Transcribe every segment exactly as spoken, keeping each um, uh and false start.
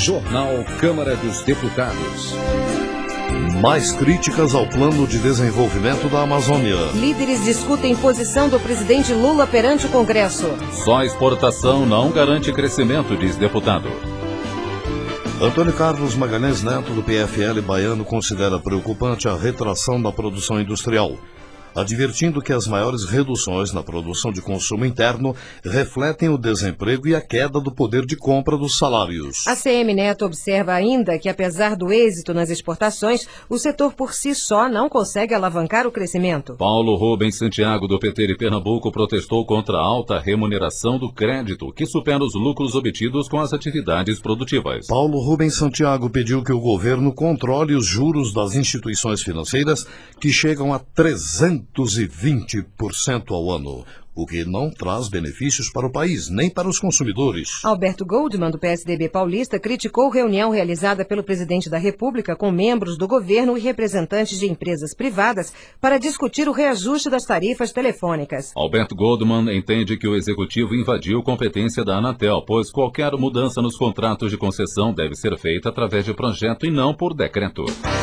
Jornal Câmara dos Deputados. Mais críticas ao plano de desenvolvimento da Amazônia. Líderes discutem posição do presidente Lula perante o Congresso. Só exportação não garante crescimento, diz deputado. Antônio Carlos Magalhães Neto, do P F L baiano, considera preocupante a retração da produção industrial, advertindo que as maiores reduções na produção de consumo interno refletem o desemprego e a queda do poder de compra dos salários. A C M Neto observa ainda que, apesar do êxito nas exportações, o setor por si só não consegue alavancar o crescimento. Paulo Rubens Santiago, do P T de Pernambuco, protestou contra a alta remuneração do crédito, que supera os lucros obtidos com as atividades produtivas. Paulo Rubens Santiago pediu que o governo controle os juros das instituições financeiras, que chegam a trezentos e vinte por cento ao ano, o que não traz benefícios para o país, nem para os consumidores. Alberto Goldman, do P S D B paulista, criticou reunião realizada pelo presidente da República com membros do governo e representantes de empresas privadas para discutir o reajuste das tarifas telefônicas. Alberto Goldman entende que o executivo invadiu competência da Anatel, pois qualquer mudança nos contratos de concessão deve ser feita através de projeto e não por decreto.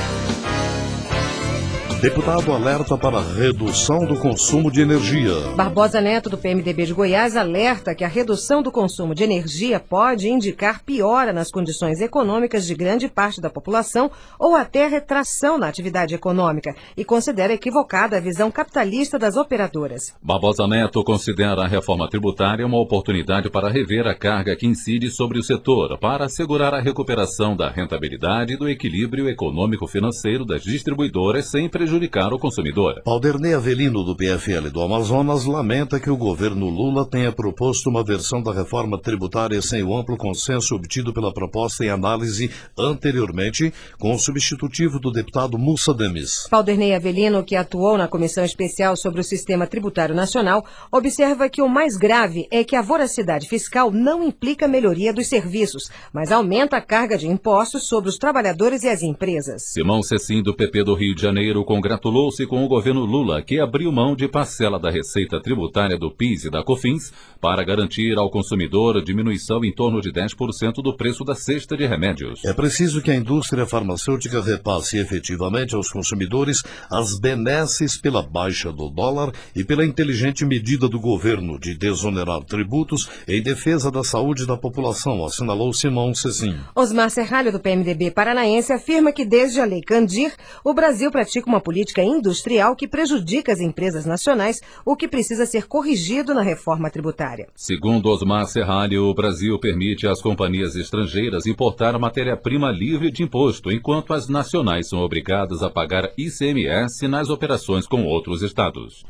Deputado alerta para a redução do consumo de energia. Barbosa Neto, do P M D B de Goiás, alerta que a redução do consumo de energia pode indicar piora nas condições econômicas de grande parte da população ou até retração na atividade econômica e considera equivocada a visão capitalista das operadoras. Barbosa Neto considera a reforma tributária uma oportunidade para rever a carga que incide sobre o setor, para assegurar a recuperação da rentabilidade e do equilíbrio econômico-financeiro das distribuidoras sem prejudicar prejudicar o consumidor. Alderney Avelino, do P F L do Amazonas, lamenta que o governo Lula tenha proposto uma versão da reforma tributária sem o amplo consenso obtido pela proposta em análise anteriormente, com o substitutivo do deputado Mussa Demis. Alderney Avelino, que atuou na Comissão Especial sobre o Sistema Tributário Nacional, observa que o mais grave é que a voracidade fiscal não implica melhoria dos serviços, mas aumenta a carga de impostos sobre os trabalhadores e as empresas. Simão Cecim, do P P do Rio de Janeiro, congratulou-se com o governo Lula, que abriu mão de parcela da receita tributária do PIS e da COFINS para garantir ao consumidor diminuição em torno de dez por cento do preço da cesta de remédios. É preciso que a indústria farmacêutica repasse efetivamente aos consumidores as benesses pela baixa do dólar e pela inteligente medida do governo de desonerar tributos em defesa da saúde da população, assinalou Simão Cecim. Osmar Serralho, do P M D B paranaense, afirma que desde a Lei Candir, o Brasil pratica uma política industrial que prejudica as empresas nacionais, o que precisa ser corrigido na reforma tributária. Segundo Osmar Serralho, o Brasil permite às companhias estrangeiras importar matéria-prima livre de imposto, enquanto as nacionais são obrigadas a pagar I C M S nas operações com outros estados.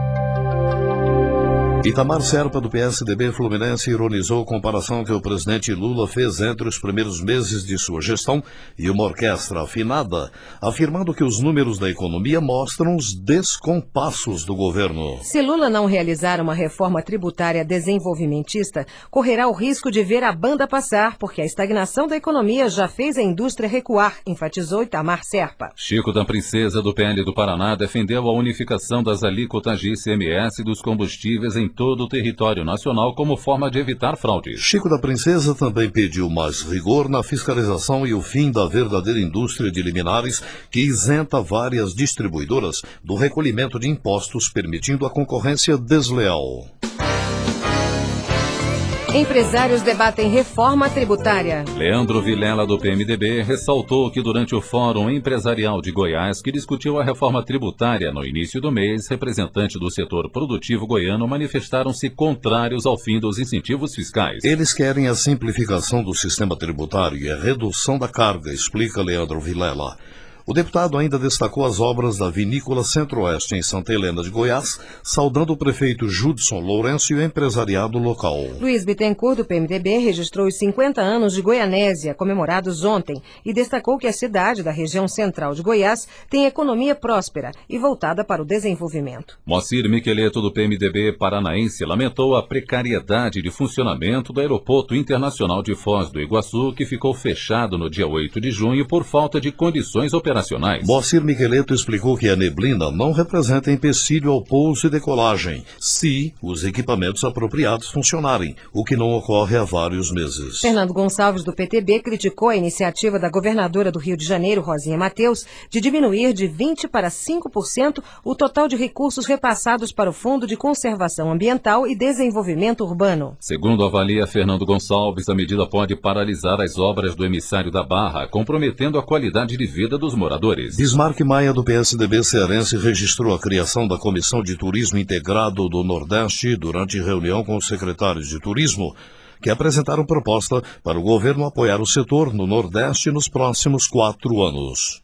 Itamar Serpa, do P S D B Fluminense, ironizou a comparação que o presidente Lula fez entre os primeiros meses de sua gestão e uma orquestra afinada, afirmando que os números da economia mostram os descompassos do governo. Se Lula não realizar uma reforma tributária desenvolvimentista, correrá o risco de ver a banda passar, porque a estagnação da economia já fez a indústria recuar, enfatizou Itamar Serpa. Chico da Princesa, do P L do Paraná, defendeu a unificação das alíquotas de I C M S dos combustíveis em todo o território nacional como forma de evitar fraudes. Chico da Princesa também pediu mais rigor na fiscalização e o fim da verdadeira indústria de liminares que isenta várias distribuidoras do recolhimento de impostos, permitindo a concorrência desleal. Empresários debatem reforma tributária. Leandro Vilela, do P M D B, ressaltou que durante o Fórum Empresarial de Goiás, que discutiu a reforma tributária no início do mês, representantes do setor produtivo goiano manifestaram-se contrários ao fim dos incentivos fiscais. Eles querem a simplificação do sistema tributário e a redução da carga, explica Leandro Vilela. O deputado ainda destacou as obras da Vinícola Centro-Oeste em Santa Helena de Goiás, saudando o prefeito Judson Lourenço e o empresariado local. Luiz Bittencourt, do P M D B, registrou os cinquenta anos de Goianésia, comemorados ontem, e destacou que a cidade da região central de Goiás tem economia próspera e voltada para o desenvolvimento. Moacir Miqueleto, do P M D B paranaense, lamentou a precariedade de funcionamento do Aeroporto Internacional de Foz do Iguaçu, que ficou fechado no dia oito de junho por falta de condições operacionais. operacionais. Moacir Miqueleto explicou que a neblina não representa empecilho ao pouso e decolagem, se os equipamentos apropriados funcionarem, o que não ocorre há vários meses. Fernando Gonçalves, do P T B, criticou a iniciativa da governadora do Rio de Janeiro, Rosinha Mateus, de diminuir de vinte para cinco por cento o total de recursos repassados para o Fundo de Conservação Ambiental e Desenvolvimento Urbano. Segundo avalia Fernando Gonçalves, a medida pode paralisar as obras do emissário da Barra, comprometendo a qualidade de vida dos moradores. Bismarck Maia, do P S D B cearense, registrou a criação da Comissão de Turismo Integrado do Nordeste durante reunião com os secretários de Turismo, que apresentaram proposta para o governo apoiar o setor no Nordeste nos próximos quatro anos.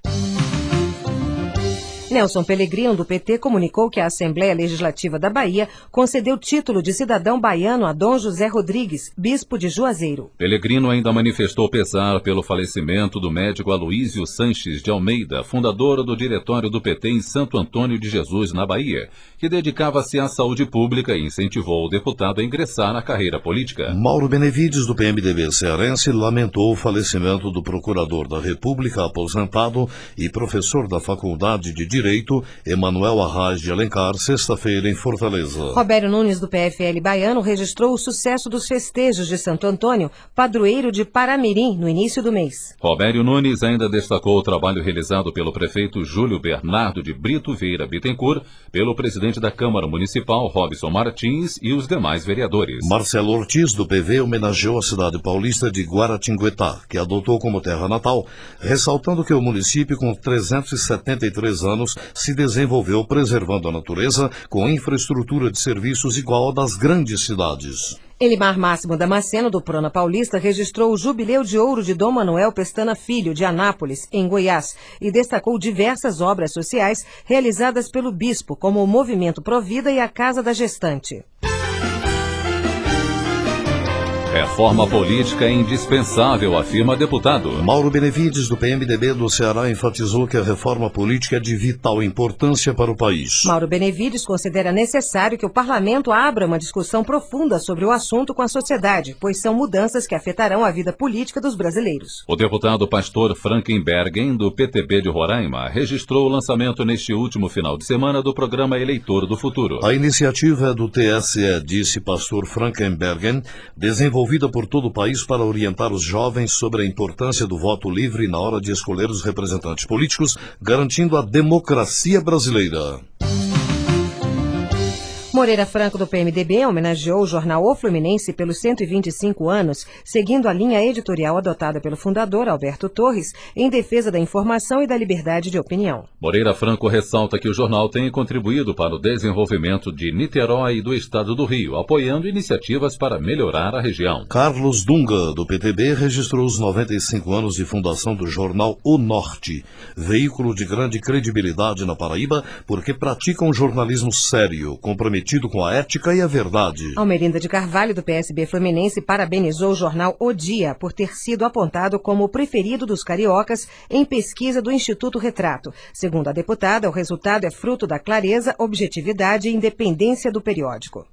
Nelson Pellegrino, do P T, comunicou que a Assembleia Legislativa da Bahia concedeu título de cidadão baiano a Dom José Rodrigues, bispo de Juazeiro. Pellegrino ainda manifestou pesar pelo falecimento do médico Aloísio Sanches de Almeida, fundador do diretório do P T em Santo Antônio de Jesus, na Bahia, que dedicava-se à saúde pública e incentivou o deputado a ingressar na carreira política. Mauro Benevides, do P M D B cearense, lamentou o falecimento do procurador da República aposentado e professor da Faculdade de Direito, Emanuel Arraes de Alencar, sexta-feira em Fortaleza. Robério Nunes, do P F L baiano, registrou o sucesso dos festejos de Santo Antônio, padroeiro de Paramirim, no início do mês. Robério Nunes ainda destacou o trabalho realizado pelo prefeito Júlio Bernardo de Brito Vieira Bittencourt, pelo presidente da Câmara Municipal, Robson Martins, e os demais vereadores. Marcelo Ortiz, do P V, homenageou a cidade paulista de Guaratinguetá, que adotou como terra natal, ressaltando que o município, com trezentos e setenta e três anos, se desenvolveu preservando a natureza com infraestrutura de serviços igual à das grandes cidades. Elimar Máximo Damasceno, do Prona Paulista, registrou o Jubileu de Ouro de Dom Manuel Pestana Filho, de Anápolis, em Goiás, e destacou diversas obras sociais realizadas pelo bispo, como o Movimento Provida e a Casa da Gestante. Reforma política é indispensável, afirma deputado. Mauro Benevides, do P M D B do Ceará, enfatizou que a reforma política é de vital importância para o país. Mauro Benevides considera necessário que o parlamento abra uma discussão profunda sobre o assunto com a sociedade, pois são mudanças que afetarão a vida política dos brasileiros. O deputado pastor Frankenbergen, do P T B de Roraima, registrou o lançamento neste último final de semana do programa Eleitor do Futuro. A iniciativa é do T S E, disse pastor Frankenbergen, desenvolvida por todo o país para orientar os jovens sobre a importância do voto livre na hora de escolher os representantes políticos, garantindo a democracia brasileira. Moreira Franco, do P M D B, homenageou o jornal O Fluminense pelos cento e vinte e cinco anos, seguindo a linha editorial adotada pelo fundador, Alberto Torres, em defesa da informação e da liberdade de opinião. Moreira Franco ressalta que o jornal tem contribuído para o desenvolvimento de Niterói e do estado do Rio, apoiando iniciativas para melhorar a região. Carlos Dunga, do P T B, registrou os noventa e cinco anos de fundação do jornal O Norte, veículo de grande credibilidade na Paraíba, porque pratica um jornalismo sério, comprometido com a ética e a verdade. Almerinda de Carvalho, do P S B Fluminense, parabenizou o jornal O Dia por ter sido apontado como o preferido dos cariocas em pesquisa do Instituto Retrato. Segundo a deputada, o resultado é fruto da clareza, objetividade e independência do periódico.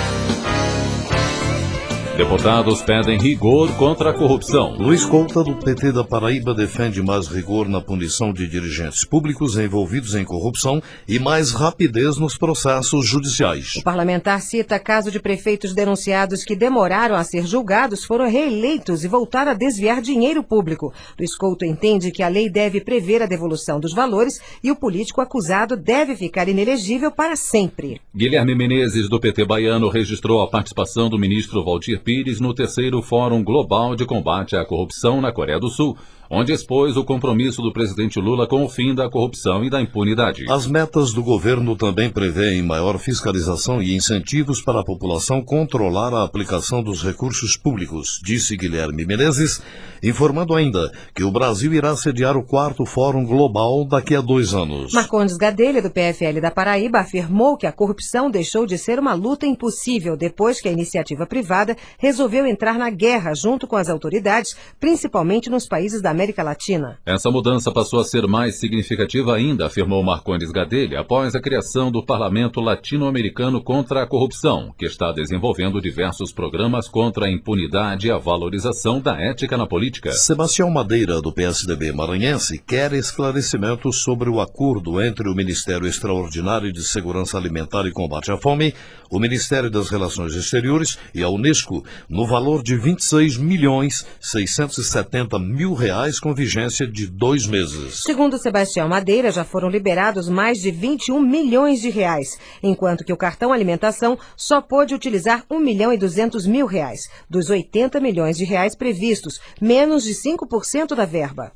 Deputados pedem rigor contra a corrupção. Luiz Couta, do P T da Paraíba, defende mais rigor na punição de dirigentes públicos envolvidos em corrupção e mais rapidez nos processos judiciais. O parlamentar cita caso de prefeitos denunciados que demoraram a ser julgados, foram reeleitos e voltaram a desviar dinheiro público. Luiz Couta entende que a lei deve prever a devolução dos valores e o político acusado deve ficar inelegível para sempre. Guilherme Menezes, do P T baiano, registrou a participação do ministro Valdir Pires no terceiro Fórum Global de Combate à Corrupção na Coreia do Sul, onde expôs o compromisso do presidente Lula com o fim da corrupção e da impunidade. As metas do governo também prevêem maior fiscalização e incentivos para a população controlar a aplicação dos recursos públicos, disse Guilherme Menezes, informando ainda que o Brasil irá sediar o quarto Fórum Global daqui a dois anos. Marcondes Gadelha, do P F L da Paraíba, afirmou que a corrupção deixou de ser uma luta impossível depois que a iniciativa privada resolveu entrar na guerra junto com as autoridades, principalmente nos países da América Latina. Essa mudança passou a ser mais significativa ainda, afirmou Marcondes Gadelha, após a criação do Parlamento Latino-Americano contra a Corrupção, que está desenvolvendo diversos programas contra a impunidade e a valorização da ética na política. Sebastião Madeira, do P S D B maranhense, quer esclarecimentos sobre o acordo entre o Ministério Extraordinário de Segurança Alimentar e Combate à Fome, o Ministério das Relações Exteriores e a Unesco, no valor de vinte e seis milhões seiscentos e setenta mil reais com vigência de dois meses. Segundo Sebastião Madeira, já foram liberados mais de vinte e um milhões de reais, enquanto que o cartão alimentação só pôde utilizar um milhão e duzentos mil reais, dos oitenta milhões de reais previstos, menos de cinco por cento da verba.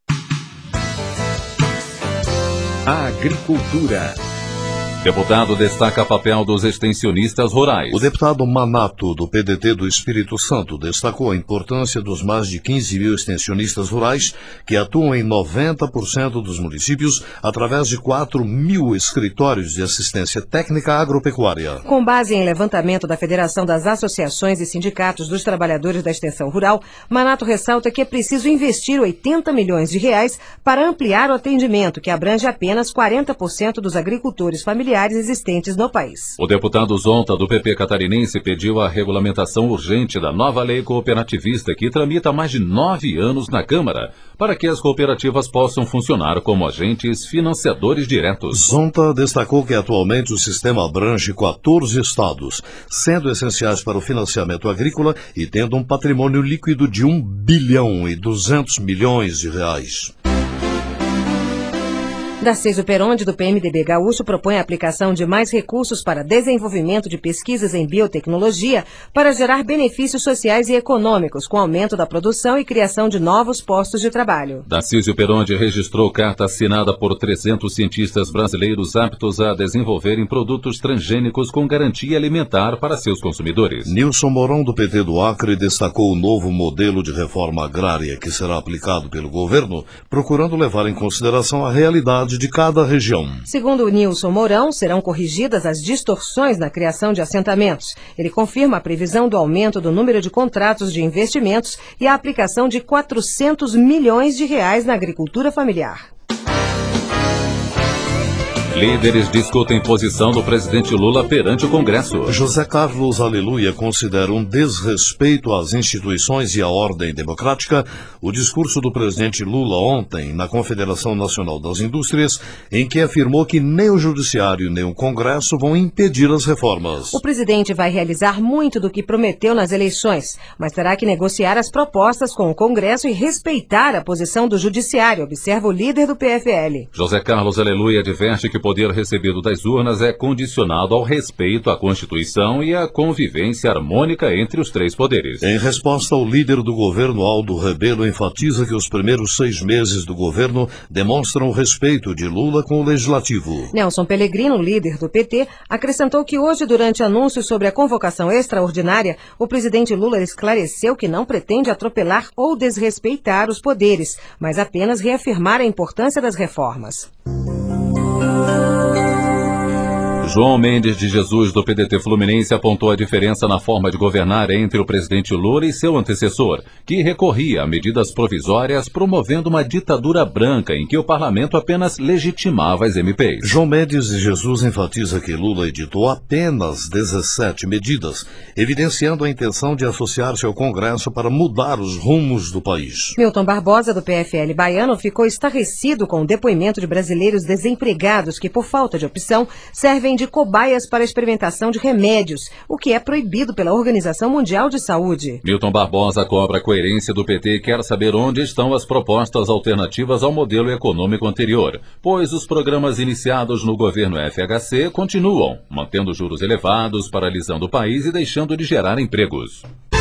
Agricultura. Deputado destaca papel dos extensionistas rurais. O deputado Manato, do P D T do Espírito Santo, destacou a importância dos mais de quinze mil extensionistas rurais que atuam em noventa por cento dos municípios através de quatro mil escritórios de assistência técnica agropecuária. Com base em levantamento da Federação das Associações e Sindicatos dos Trabalhadores da Extensão Rural, Manato ressalta que é preciso investir oitenta milhões de reais para ampliar o atendimento, que abrange apenas quarenta por cento dos agricultores familiares existentes no país. O deputado Zonta, do P P catarinense, pediu a regulamentação urgente da nova lei cooperativista que tramita há mais de nove anos na Câmara, para que as cooperativas possam funcionar como agentes financiadores diretos. Zonta destacou que atualmente o sistema abrange quatorze estados, sendo essenciais para o financiamento agrícola e tendo um patrimônio líquido de um bilhão e duzentos milhões de reais. Darcísio Peronde, do P M D B Gaúcho, propõe a aplicação de mais recursos para desenvolvimento de pesquisas em biotecnologia para gerar benefícios sociais e econômicos, com aumento da produção e criação de novos postos de trabalho. Darcísio Peronde registrou carta assinada por trezentos cientistas brasileiros aptos a desenvolverem produtos transgênicos com garantia alimentar para seus consumidores. Nilson Mourão, do P T do Acre, destacou o novo modelo de reforma agrária que será aplicado pelo governo, procurando levar em consideração a realidade de cada região. Segundo o Nilson Mourão, serão corrigidas as distorções na criação de assentamentos. Ele confirma a previsão do aumento do número de contratos de investimentos e a aplicação de quatrocentos milhões de reais na agricultura familiar. Líderes discutem posição do presidente Lula perante o Congresso. José Carlos Aleluia considera um desrespeito às instituições e à ordem democrática o discurso do presidente Lula ontem na Confederação Nacional das Indústrias, em que afirmou que nem o Judiciário nem o Congresso vão impedir as reformas. O presidente vai realizar muito do que prometeu nas eleições, mas terá que negociar as propostas com o Congresso e respeitar a posição do Judiciário, observa o líder do P F L. José Carlos Aleluia adverte que o poder recebido das urnas é condicionado ao respeito à Constituição e à convivência harmônica entre os três poderes. Em resposta, o líder do governo, Aldo Rebelo, enfatiza que os primeiros seis meses do governo demonstram o respeito de Lula com o Legislativo. Nelson Pellegrino, líder do P T, acrescentou que hoje, durante anúncios sobre a convocação extraordinária, o presidente Lula esclareceu que não pretende atropelar ou desrespeitar os poderes, mas apenas reafirmar a importância das reformas. João Mendes de Jesus, do P D T Fluminense, apontou a diferença na forma de governar entre o presidente Lula e seu antecessor, que recorria a medidas provisórias promovendo uma ditadura branca em que o parlamento apenas legitimava as M Pês. João Mendes de Jesus enfatiza que Lula editou apenas dezessete medidas, evidenciando a intenção de associar-se ao Congresso para mudar os rumos do país. Milton Barbosa, do P F L baiano, ficou estarrecido com o depoimento de brasileiros desempregados que, por falta de opção, servem de cobaias para a experimentação de remédios, o que é proibido pela Organização Mundial de Saúde. Milton Barbosa cobra a coerência do P T e quer saber onde estão as propostas alternativas ao modelo econômico anterior, pois os programas iniciados no governo F H C continuam, mantendo juros elevados, paralisando o país e deixando de gerar empregos.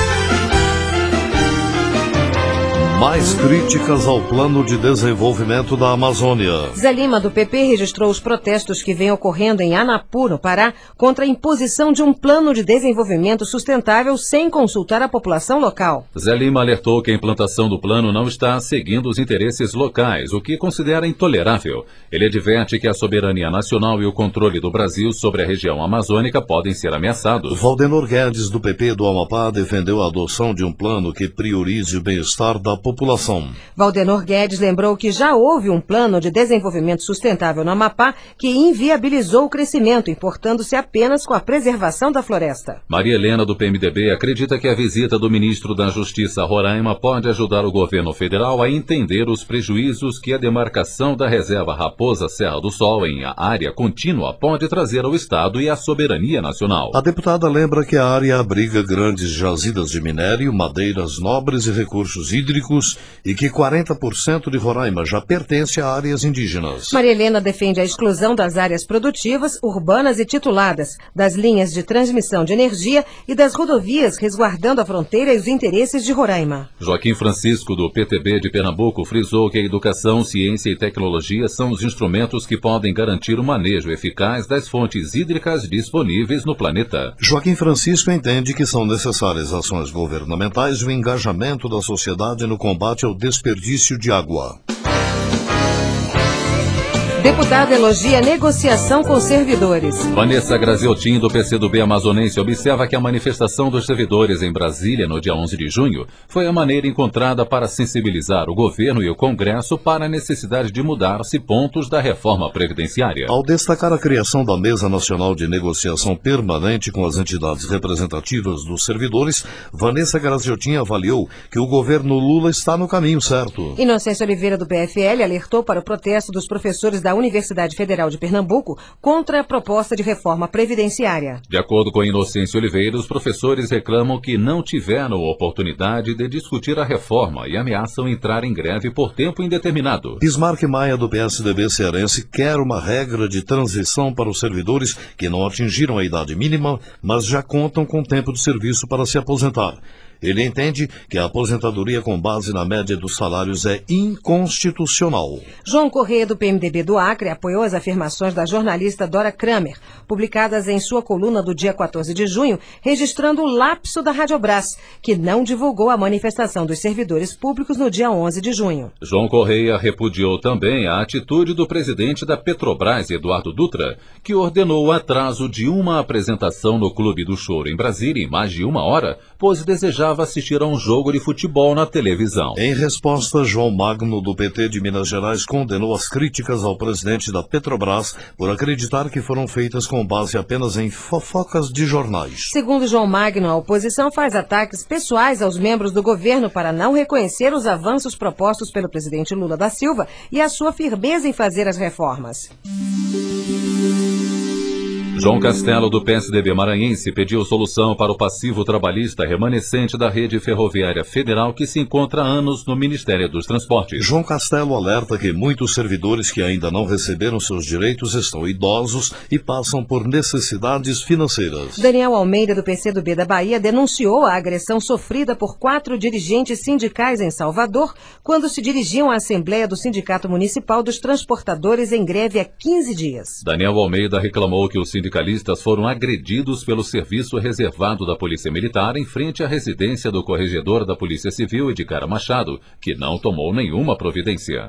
Mais críticas ao plano de desenvolvimento da Amazônia. Zé Lima, do P P, registrou os protestos que vêm ocorrendo em Anapu, no Pará, contra a imposição de um plano de desenvolvimento sustentável sem consultar a população local. Zé Lima alertou que a implantação do plano não está seguindo os interesses locais, o que considera intolerável. Ele adverte que a soberania nacional e o controle do Brasil sobre a região amazônica podem ser ameaçados. Valdenor Guedes, do P P do Amapá, defendeu a adoção de um plano que priorize o bem-estar da população população. Valdenor Guedes lembrou que já houve um plano de desenvolvimento sustentável no Amapá que inviabilizou o crescimento, importando-se apenas com a preservação da floresta. Maria Helena, do P M D B, acredita que a visita do ministro da Justiça a Roraima pode ajudar o governo federal a entender os prejuízos que a demarcação da reserva Raposa Serra do Sol em área contínua pode trazer ao Estado e à soberania nacional. A deputada lembra que a área abriga grandes jazidas de minério, madeiras nobres e recursos hídricos e que quarenta por cento de Roraima já pertence a áreas indígenas. Maria Helena defende a exclusão das áreas produtivas, urbanas e tituladas, das linhas de transmissão de energia e das rodovias, resguardando a fronteira e os interesses de Roraima. Joaquim Francisco, do P T B de Pernambuco, frisou que a educação, ciência e tecnologia são os instrumentos que podem garantir o manejo eficaz das fontes hídricas disponíveis no planeta. Joaquim Francisco entende que são necessárias ações governamentais e o engajamento da sociedade no combate ao desperdício de água. Deputado elogia negociação com servidores. Vanessa Graziotin, do P C do B amazonense, observa que a manifestação dos servidores em Brasília no dia onze de junho foi a maneira encontrada para sensibilizar o governo e o Congresso para a necessidade de mudar-se pontos da reforma previdenciária. Ao destacar a criação da Mesa Nacional de Negociação Permanente com as entidades representativas dos servidores, Vanessa Graziotin avaliou que o governo Lula está no caminho certo. Inocêncio Oliveira, do P F L, alertou para o protesto dos professores da Universidade Federal de Pernambuco contra a proposta de reforma previdenciária. De acordo com Inocêncio Oliveira, os professores reclamam que não tiveram oportunidade de discutir a reforma e ameaçam entrar em greve por tempo indeterminado. Bismarck Maia, do P S D B cearense, quer uma regra de transição para os servidores que não atingiram a idade mínima, mas já contam com tempo de serviço para se aposentar. Ele entende que a aposentadoria com base na média dos salários é inconstitucional. João Corrêa, do P M D B do Acre, apoiou as afirmações da jornalista Dora Kramer, publicadas em sua coluna do dia quatorze de junho, registrando o lapso da Radiobras, que não divulgou a manifestação dos servidores públicos no dia onze de junho. João Corrêa repudiou também a atitude do presidente da Petrobras, Eduardo Dutra, que ordenou o atraso de uma apresentação no Clube do Choro em Brasília em mais de uma hora, pois desejava assistir a um jogo de futebol na televisão. Em resposta, João Magno, do P T de Minas Gerais, condenou as críticas ao presidente da Petrobras por acreditar que foram feitas com base apenas em fofocas de jornais. Segundo João Magno, a oposição faz ataques pessoais aos membros do governo para não reconhecer os avanços propostos pelo presidente Lula da Silva e a sua firmeza em fazer as reformas. João Castelo, do P S D B maranhense, pediu solução para o passivo trabalhista remanescente da rede ferroviária federal que se encontra há anos no Ministério dos Transportes. João Castelo alerta que muitos servidores que ainda não receberam seus direitos estão idosos e passam por necessidades financeiras. Daniel Almeida, do P C do B da Bahia, denunciou a agressão sofrida por quatro dirigentes sindicais em Salvador quando se dirigiam à Assembleia do Sindicato Municipal dos Transportadores em greve há quinze dias. Daniel Almeida reclamou que os sindicalistas foram agredidos pelo serviço reservado da Polícia Militar em frente à residência do corregedor da Polícia Civil, Edicara Machado, que não tomou nenhuma providência.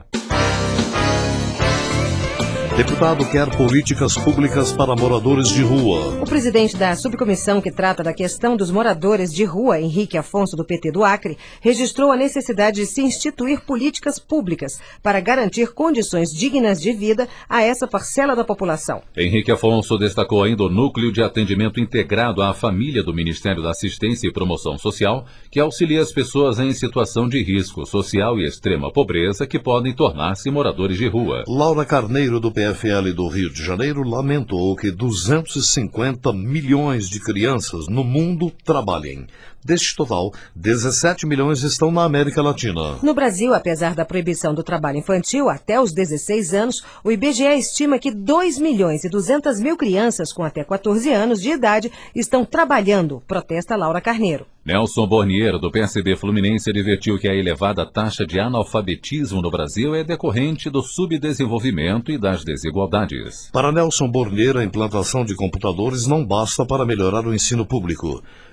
Deputado quer políticas públicas para moradores de rua. O presidente da subcomissão que trata da questão dos moradores de rua, Henrique Afonso, do P T do Acre, registrou a necessidade de se instituir políticas públicas para garantir condições dignas de vida a essa parcela da população. Henrique Afonso destacou ainda o Núcleo de Atendimento Integrado à Família do Ministério da Assistência e Promoção Social, que auxilia as pessoas em situação de risco social e extrema pobreza que podem tornar-se moradores de rua. Laura Carneiro, do P F L do Rio de Janeiro, lamentou que duzentos e cinquenta milhões de crianças no mundo trabalhem. Deste total, dezessete milhões estão na América Latina. No Brasil, apesar da proibição do trabalho infantil até os dezesseis anos, o I B G E estima que dois milhões e duzentas mil crianças com até quatorze anos de idade estão trabalhando, protesta Laura Carneiro. Nelson Bornier, do P S D Fluminense, advertiu que a elevada taxa de analfabetismo no Brasil é decorrente do subdesenvolvimento e das desigualdades. Para Nelson Bornier, a implantação de computadores não basta para melhorar o ensino público.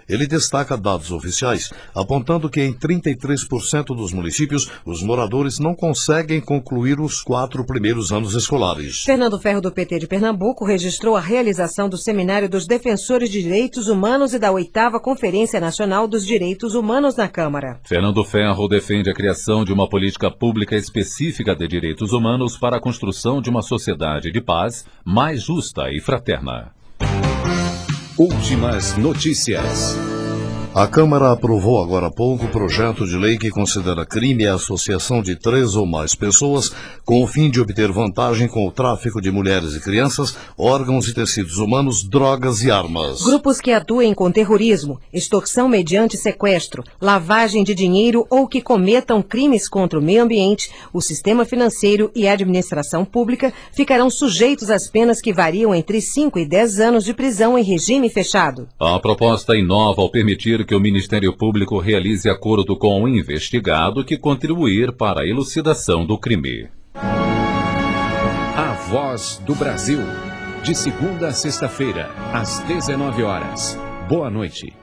Ele destaca dados oficiais, apontando que em trinta e três por cento dos municípios, os moradores não conseguem concluir os quatro primeiros anos escolares. Fernando Ferro, do P T de Pernambuco, registrou a realização do Seminário dos Defensores de Direitos Humanos e da oitava Conferência Nacional dos Direitos Humanos na Câmara. Fernando Ferro defende a criação de uma política pública específica de direitos humanos para a construção de uma sociedade de paz mais justa e fraterna. Últimas notícias. A Câmara aprovou agora há pouco o projeto de lei que considera crime a associação de três ou mais pessoas com o fim de obter vantagem com o tráfico de mulheres e crianças, órgãos e tecidos humanos, drogas e armas. Grupos que atuem com terrorismo, extorsão mediante sequestro, lavagem de dinheiro ou que cometam crimes contra o meio ambiente, o sistema financeiro e a administração pública ficarão sujeitos às penas que variam entre cinco e dez anos de prisão em regime fechado. A proposta inova ao permitir que o Ministério Público realize acordo com o investigado que contribuir para a elucidação do crime. A Voz do Brasil. De segunda a sexta-feira, às dezenove horas. Boa noite.